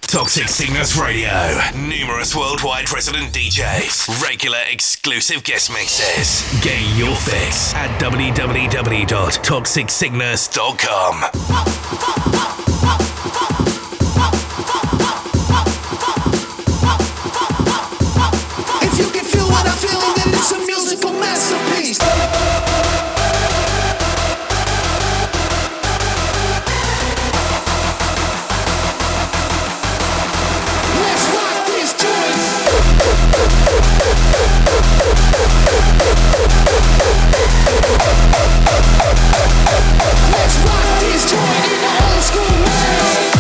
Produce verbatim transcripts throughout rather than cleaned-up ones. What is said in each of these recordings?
Toxic Sickness Radio. Numerous worldwide resident D Js. Regular exclusive guest mixes. Get your fix at w w w dot toxic sickness dot com. If you can feel what I'm feeling, then it's a musical masterpiece. Let's rock this joint in the old school way.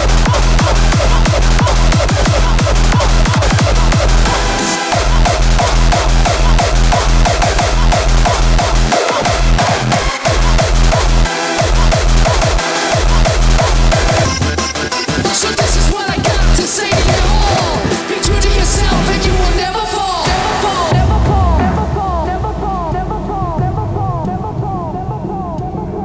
So this is what I got to say to you all. Be true to yourself and you will never fall. Never fall. Never fall. Never fall. Never fall. Never fall. Never fall. Never fall.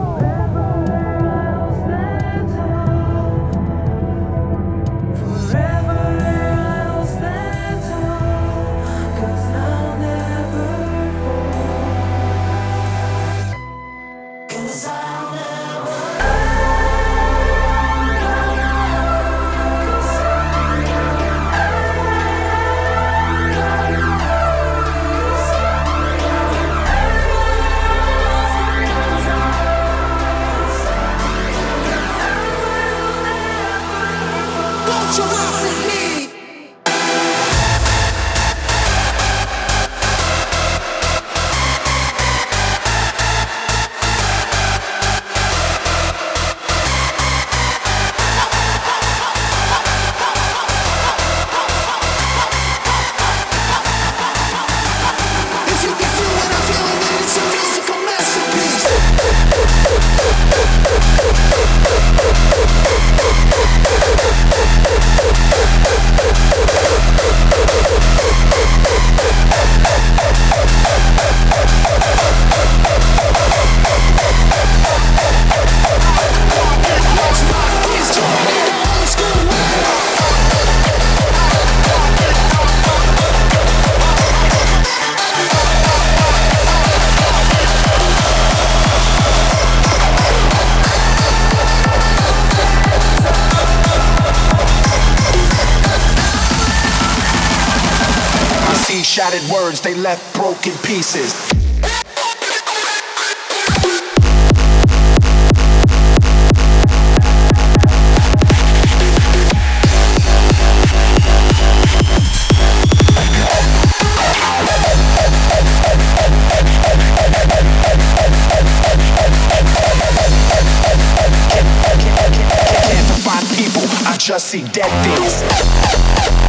Don't you rock with me? If you can feel what I'm feeling, then it's a musical masterpiece. Let's rock this joint in the old school way. I see shattered words, they left broken pieces. Can't find people, I just see dead things.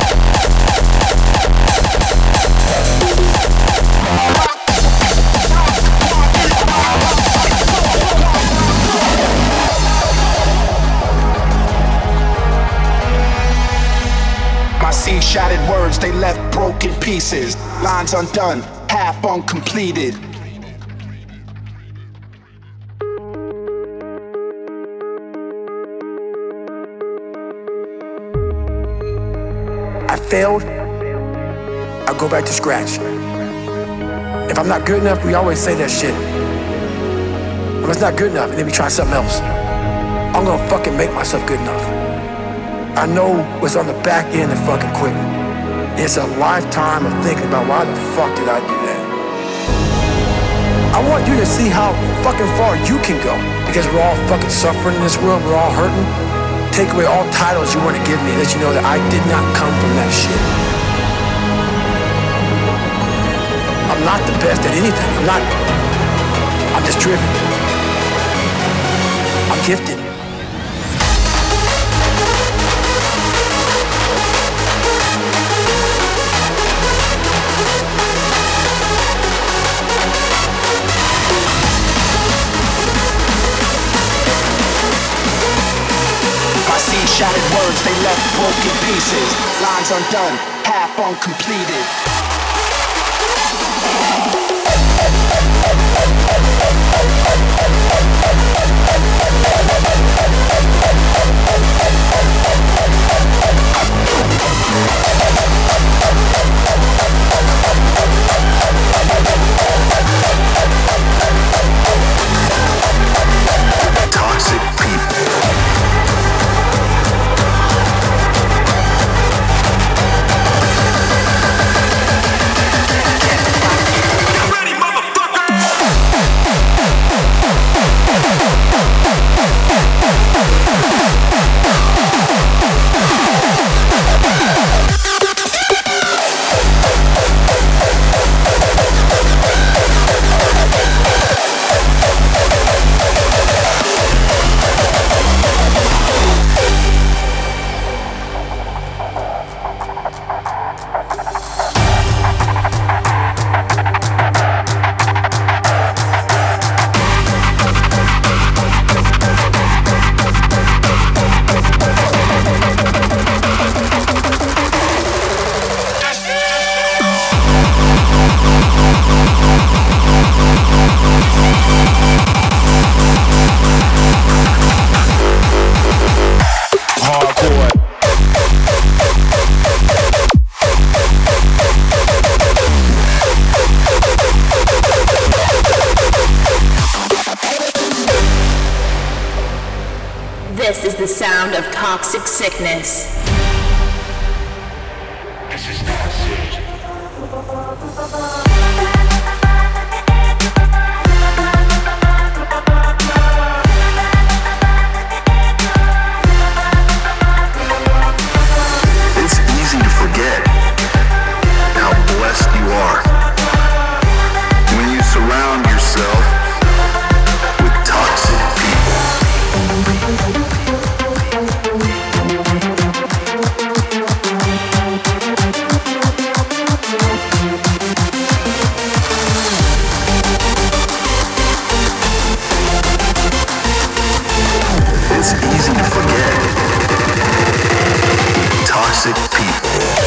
I see shattered words, they left broken pieces. Lines undone, half uncompleted. I failed, I go back to scratch. If I'm not good enough, we always say that shit. If it's not good enough, and then we try something else. I'm gonna fucking make myself good enough. I know what's on the back end of fucking quitting. It's a lifetime of thinking about why the fuck did I do that? I want you to see how fucking far you can go. Because we're all fucking suffering in this world, we're all hurting. Take away all titles you want to give me, let you know that I did not come from that shit. I'm not the best at anything. I'm not. I'm just driven. I'm gifted. I see shattered words, they left broken pieces. Lines undone, half uncompleted. the sound of toxic sickness. This is acid. It's easy to forget how blessed you are when you surround yourself with toxic people. It's easy to forget toxic people.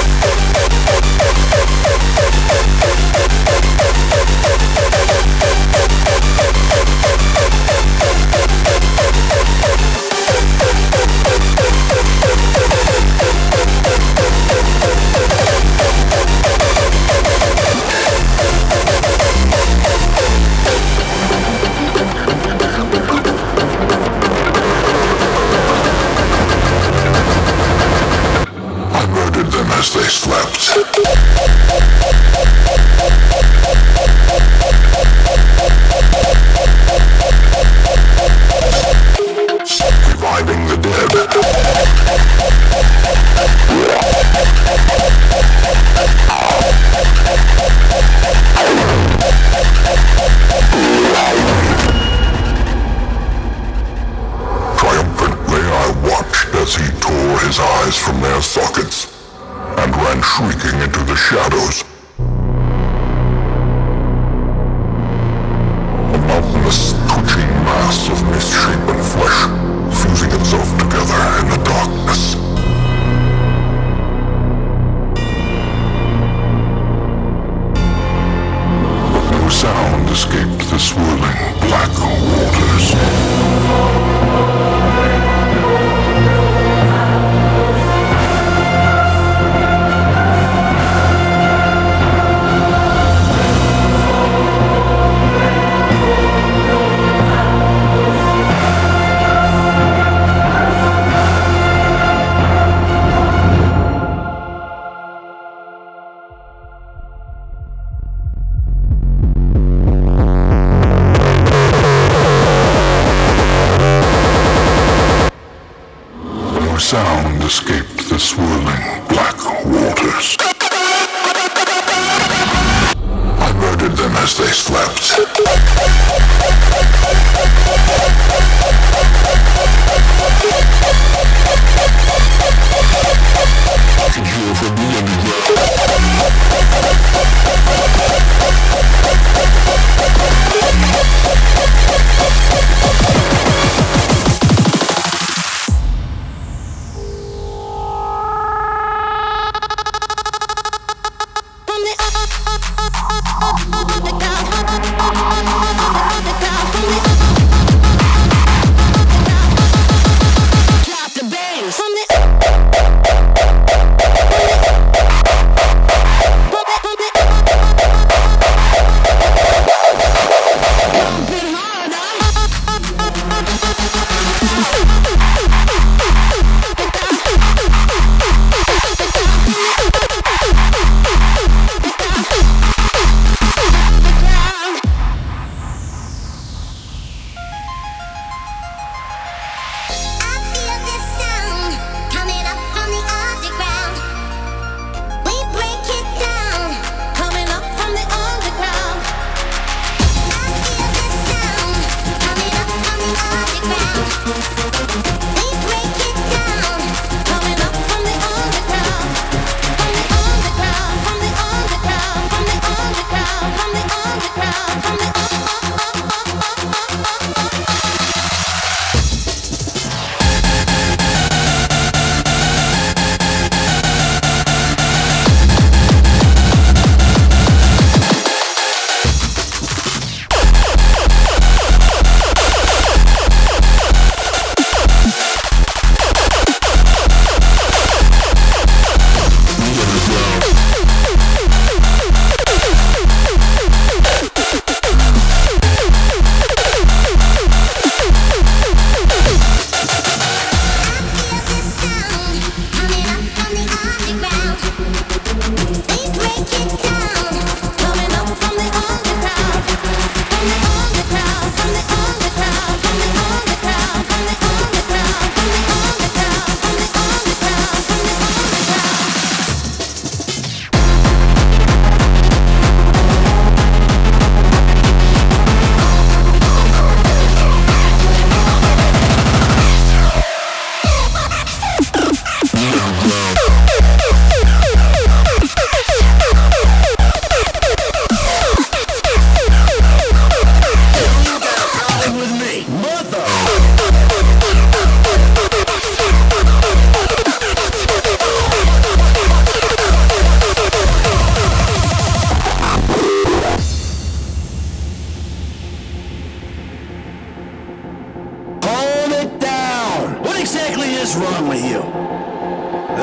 I murdered them as they slept. Reviving the dead. Triumphantly, I watched as he tore his eyes from their sockets and ran shrieking into the shadows. A mountainous, twitching mass of misshapen flesh fusing itself together in the darkness. But no sound escaped the swirling black waters. No sound escaped the swirling black waters. I murdered them as they slept. To heal from the From the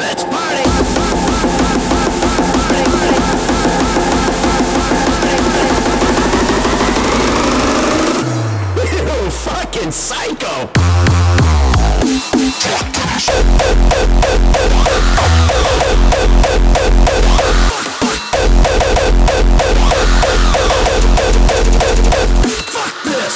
Let's party! You fucking psycho! Fuck this!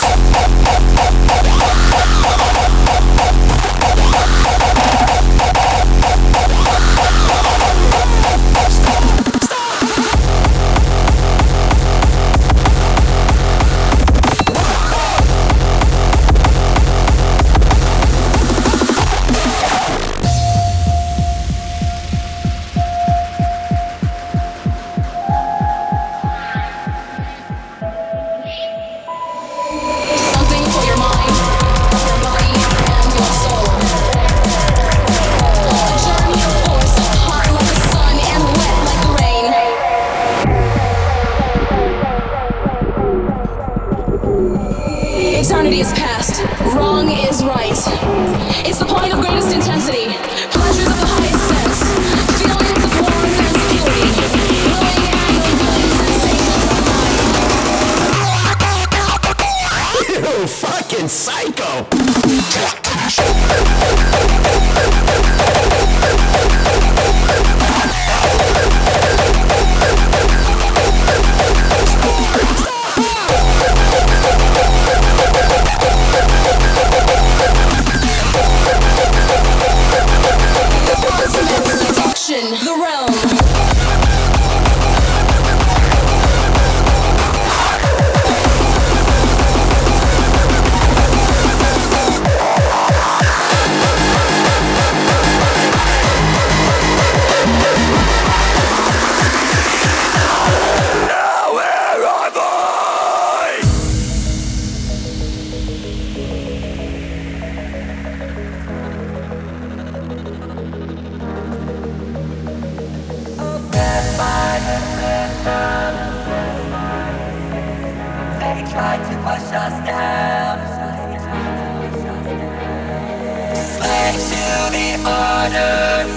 Eternity is past. Wrong is right. It's the point of greatest intensity. Pleasures of the highest sense. Feelings of warmth and security. Willing and unwilling sensations. You fucking psycho! The realm. They tried to push us down, slave to the orders.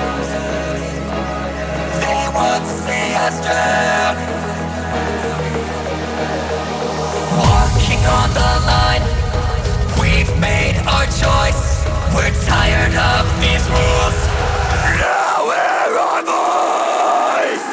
They want to see us drown. Walking on the line, we've made our choice. We're tired of these rules. Now we're our voice.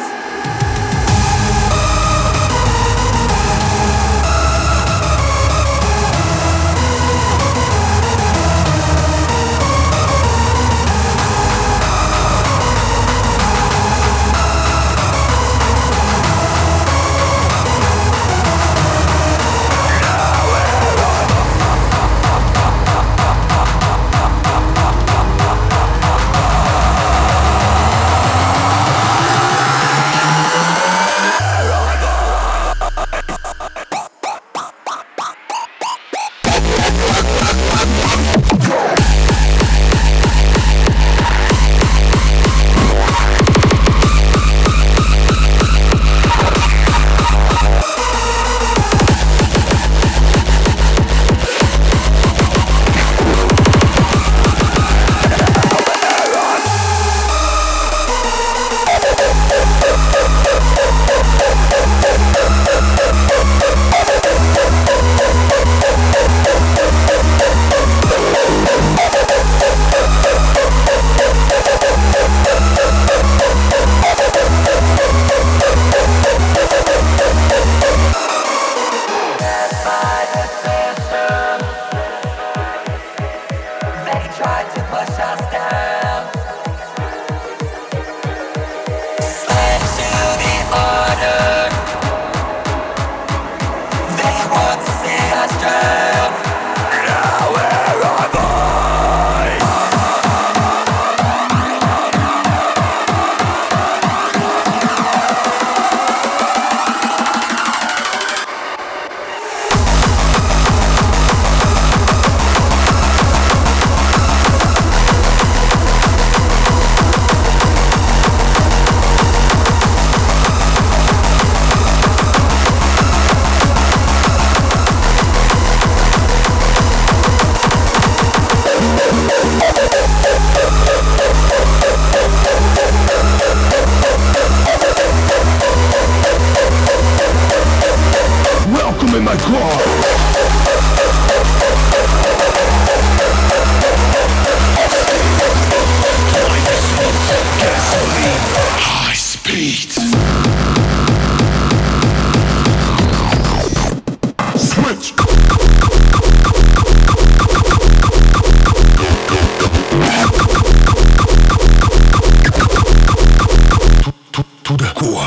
hardcore.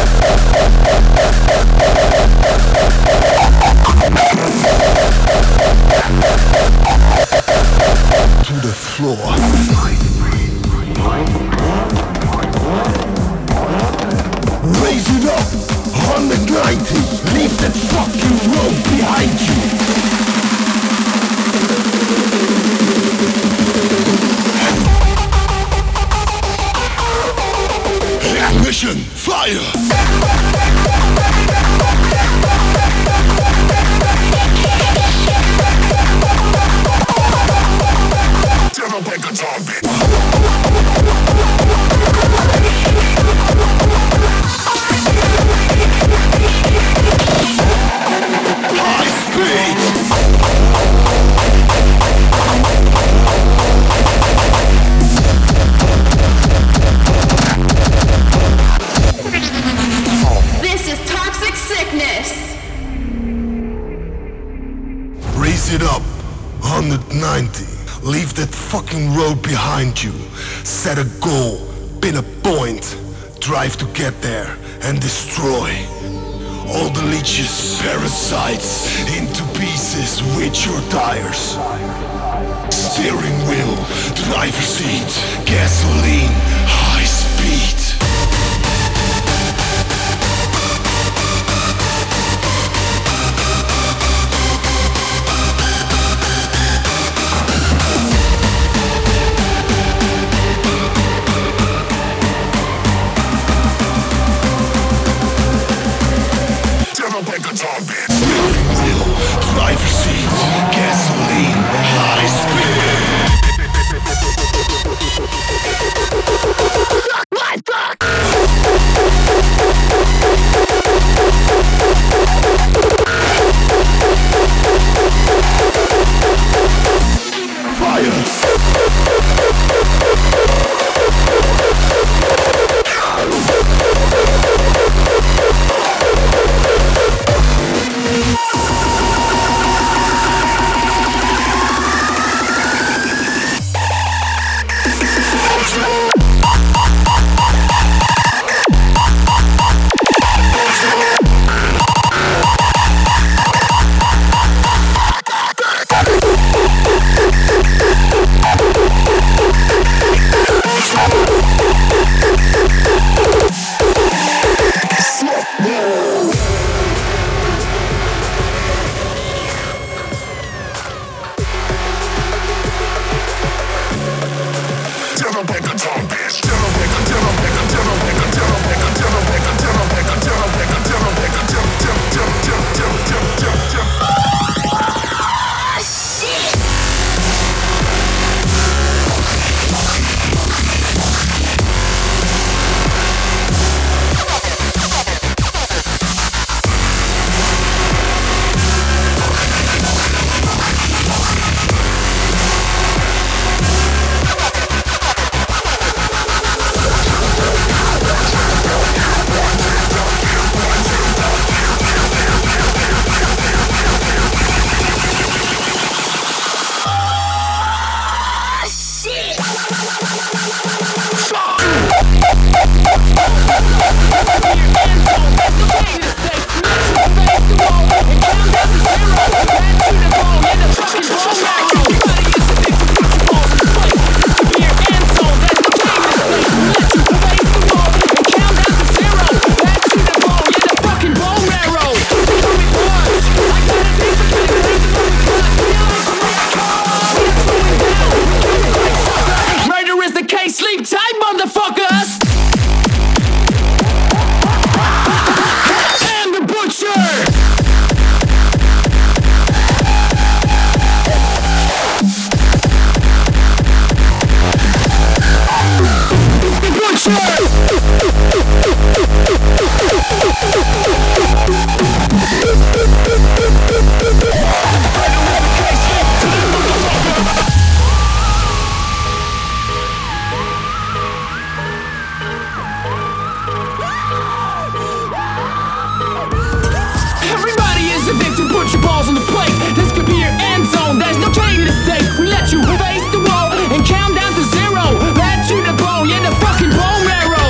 To the floor. Raise it up, one ninety. Leave that fucking road behind you. Mission, fire! Devil break guitar beat. High speed. This is Toxic Sickness. Raise it up, one ninety. Leave that fucking road behind you. Set a goal, pin a point. Drive to get there and destroy all the leeches, parasites into pieces with your tires. Steering wheel, driver's seat, gasoline, high speed. Steering wheel, driver's seat, gasoline, high speed. What the? Fire! you face the wall and count down to zero. Back to the bone, yeah, the fucking bone marrow.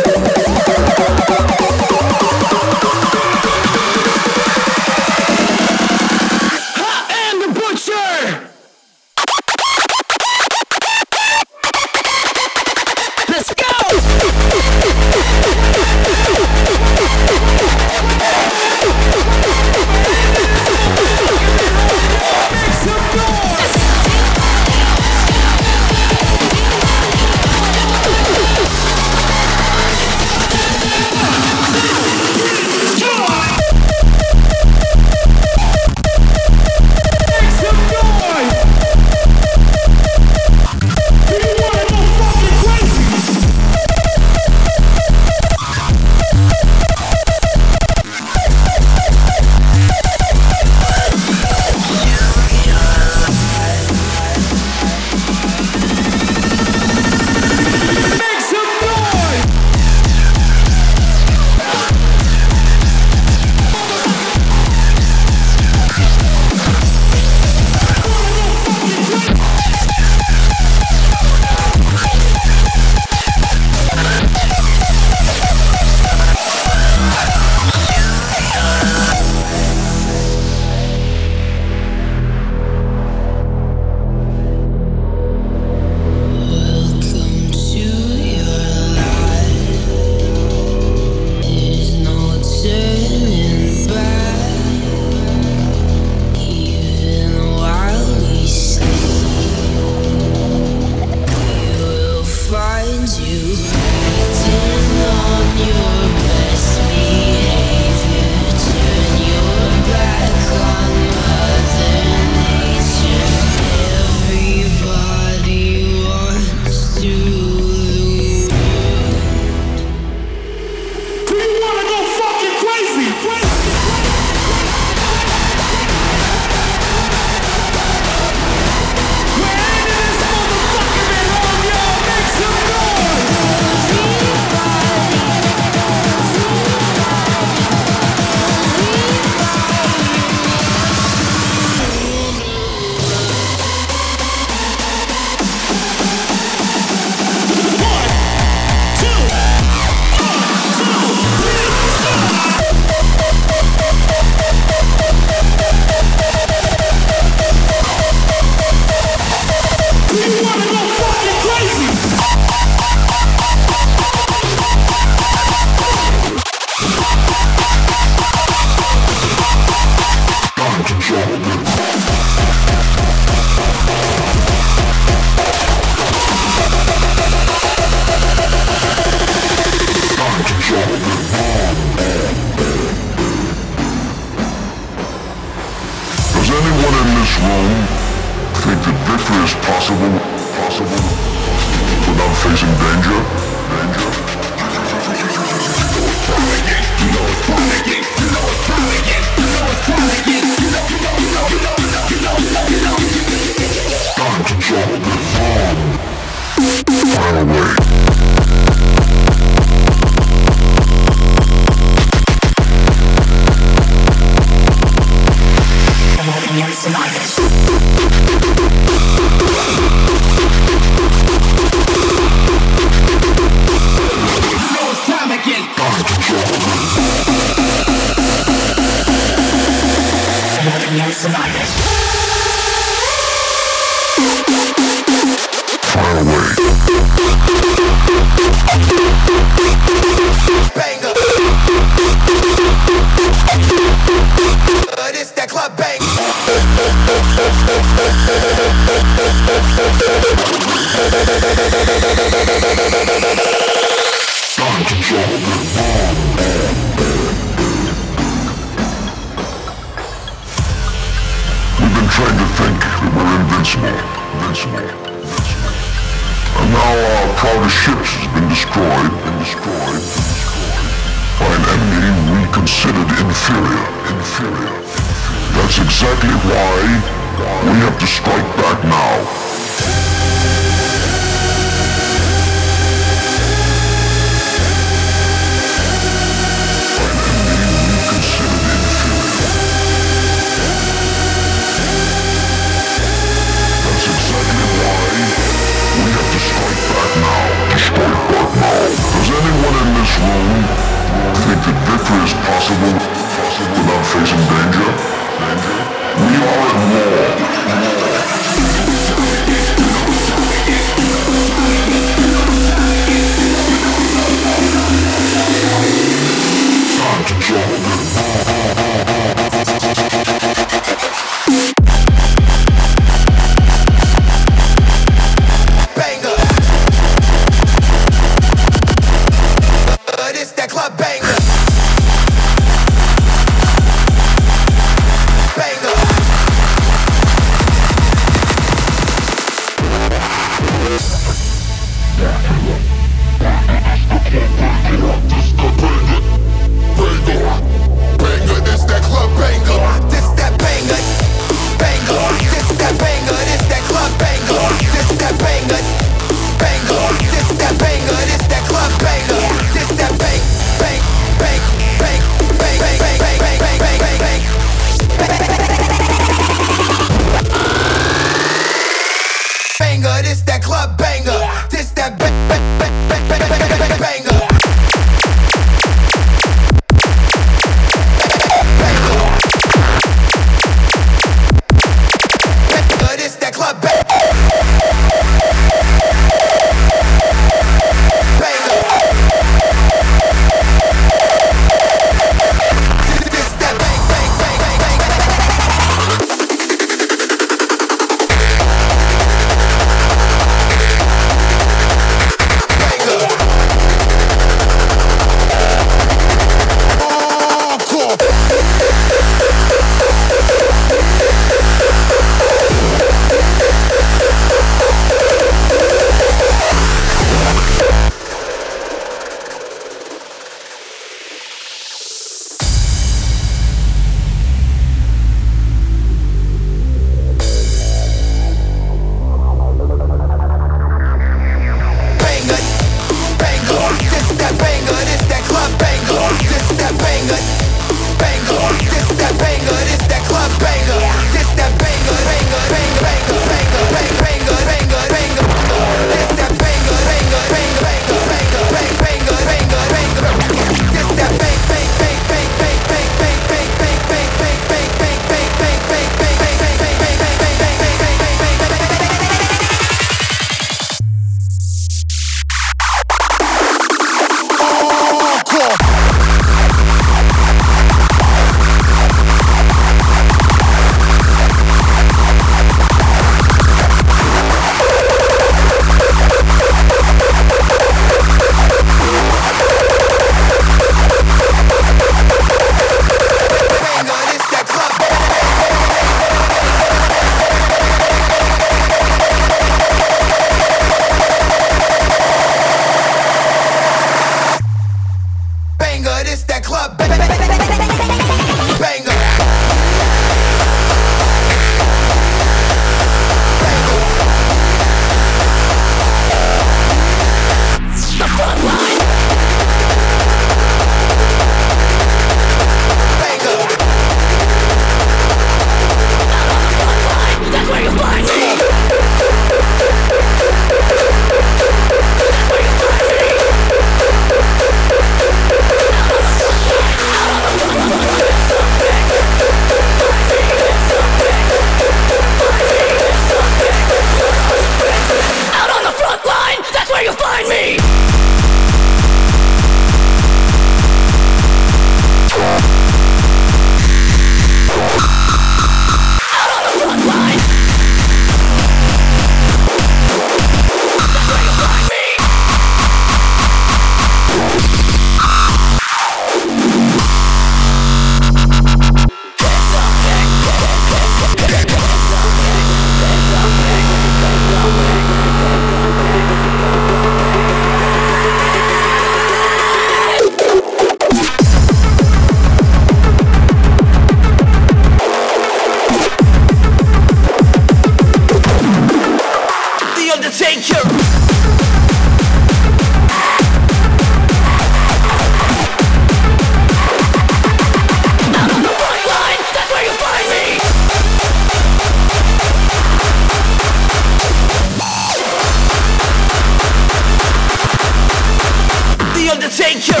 Undertaker.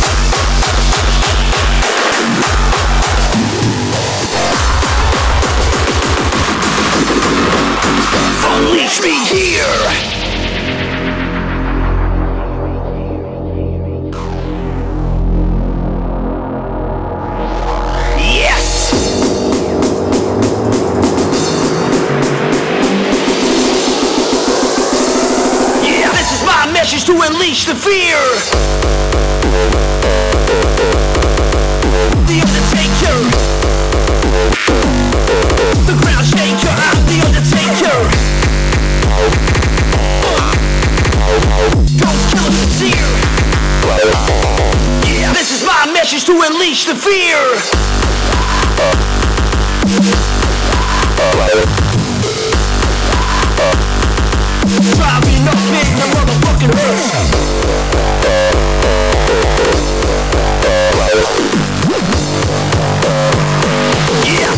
Unleash me here. Yes. Yeah, this is my message to unleash the fear. The Undertaker, the ground shaker. I'm the Undertaker. Ghost killer sincere. Yeah, this is my message to unleash the fear. Driving up in the motherfucking hearse. Yeah.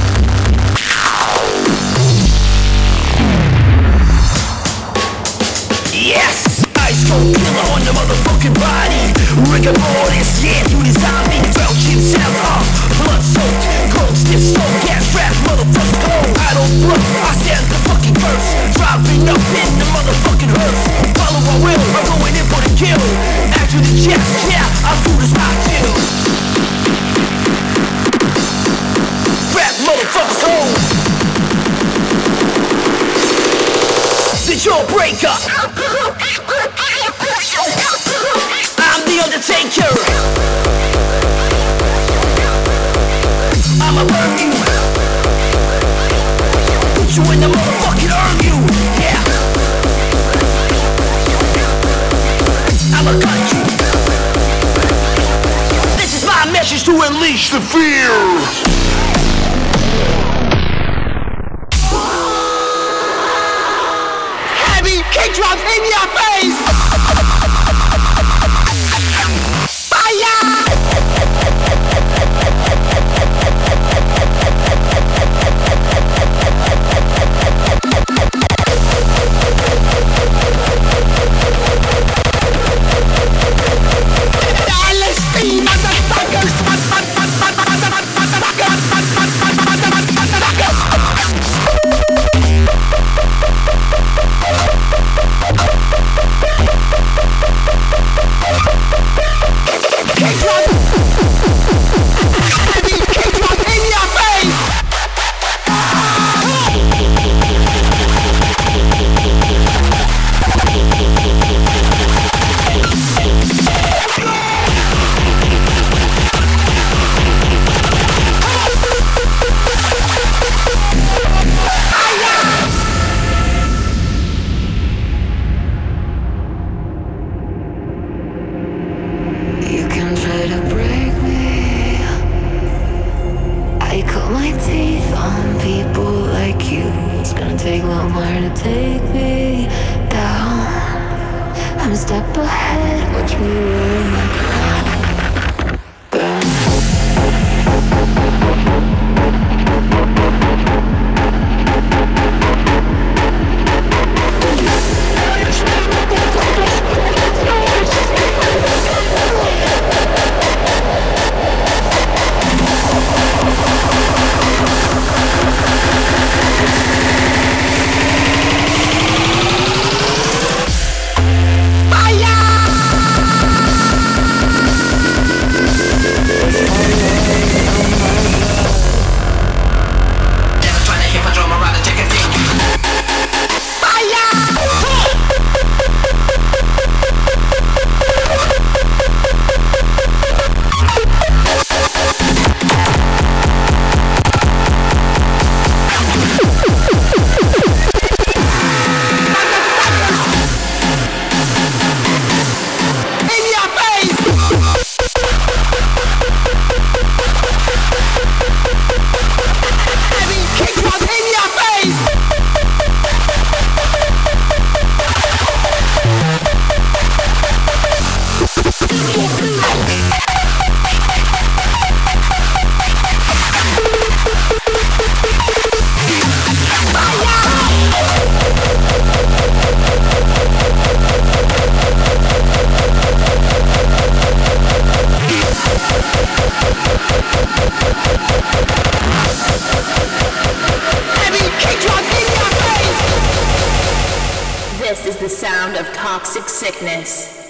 Yes, ice cold killer on the motherfucking body. Rigor mortis, yeah, through the zombie. Belch himself off, blood soaked, cold stiff soul, gas wrapped, motherfucking cold. I don't bluff, I stand the fucking verse. Dropping up in the motherfucking hearse. Follow my will, I'm going in for the kill. After the chest, yeah, I'll do this rock kill. Rap motherfuckers home. The jawbreaker. I'm the Undertaker. I'ma burn you. Put you in the motherfucking urn you. Yeah. I'ma cut you. This is my message to unleash the fear. Kick drops in your face! Fire! Palestine, motherfuckers! Toxic Sickness.